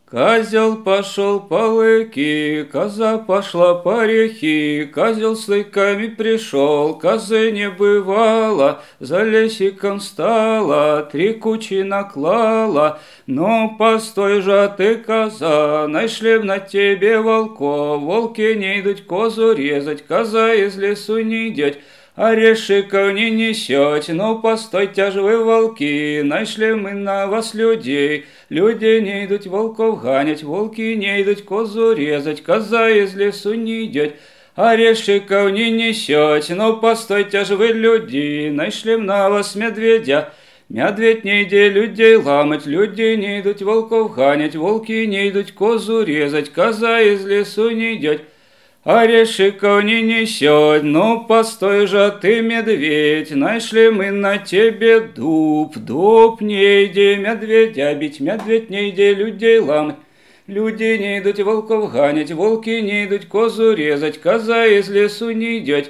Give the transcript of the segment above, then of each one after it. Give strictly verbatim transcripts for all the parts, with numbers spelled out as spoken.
Козел пошел по лыки, коза пошла по рехи, козел с лыками пришел, козы не бывало, за лесиком стала, три кучи наклала. Ну, постой же ты, коза, нашли б на тебе волков, волки не идут козу резать, коза из лесу не идет. Орешиков не несете, ну постойте ж вы, волки, нашли мы на вас людей. Люди не идут волков ганять, волки не идут козу резать, коза из лесу не идет. Орешиков не несете, ну постойте ж вы, люди, нашли на вас медведя. Медведь не иди людей ламать, люди не идут волков ганять, волки не идут козу резать, коза из лесу не идет. Орешиков не несет, ну постой же ты, медведь, нашли мы на тебе дуб, дуб не иди медведя бить, медведь не иди людей ламать. Люди не идут волков ганять, волки не идут козу резать, коза из лесу не идет.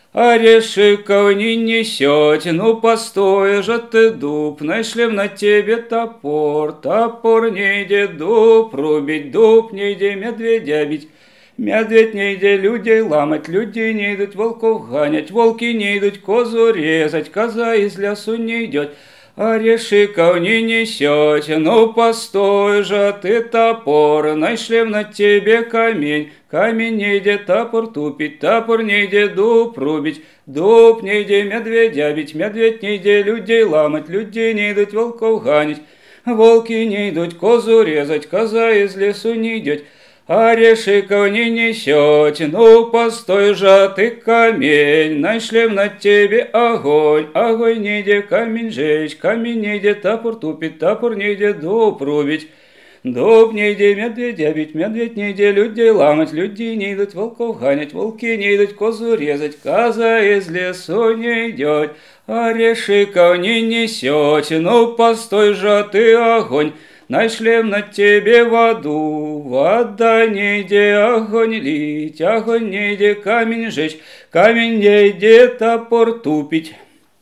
Орешиков не несете, ну постой же ты, дуб, нашли на тебе топор, топор не иди дуб рубить, дуб не иди медведя бить. Медведь не иди людей ламать, люди не идут волков ганять, волки не идут козу резать, коза из лесу не идет. Орешиков не несете, ну постой же ты, топор, нашли на тебе камень, камень не иди топор тупить, топор не иди дуб рубить, дуб не иди медведя бить, медведь не иди людей ламать, люди не идут волков ганять, волки не идут козу резать, коза из лесу не идет. Орешиков не несете, ну постой же ты, камень, нашли на тебе огонь, огонь не иди камень жечь, камень не иди топор тупить, топор не иди дуб рубить, дуб не иди медведя бить, медведь не иди людей ламать, люди не идут волков ганять, волки не идут козу резать, коза из лесу не идет. Орешиков не несете, ну постой же ты, огонь, нашли на тебе воду, вода не иди огонь лить, огонь не иди камень жечь, камень не иди топор тупить,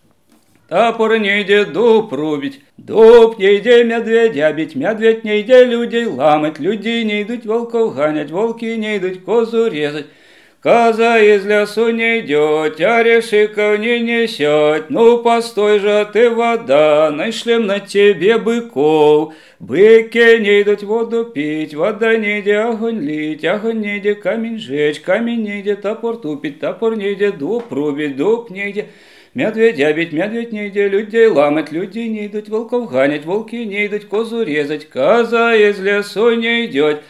топор не иди дуб рубить, дуб не иди медведя бить, медведь не иди людей ламать, люди не идут волков ганять, волки не идут козу резать. Коза из лесу не идет, орешиков не несет, ну постой же ты, вода, нашли на тебе быков. Быки не идут воду пить, вода не иди огонь лить, огонь не иди камень жечь, камень не иди топор тупить, топор не иди дуб рубить, дуб не иди медведя бить, медведь не иди людей ламать, люди не идут волков ганять, волки не идут козу резать, коза из лесу не идет.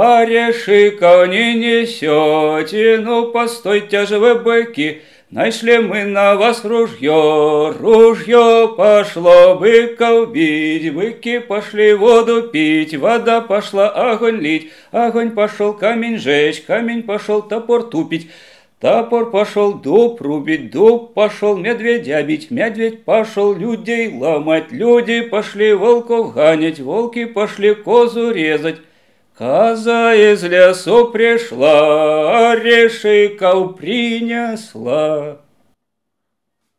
Орешиков не несете, ну постойте же вы, быки, нашли мы на вас ружье, ружье пошло быков бить, быки пошли воду пить, вода пошла огонь лить, огонь пошел камень жечь, камень пошел топор тупить, топор пошел дуб рубить, дуб пошел медведя бить, медведь пошел людей ломать, люди пошли волков ганять, волки пошли козу резать. Коза из лесу пришла, орешиков принесла.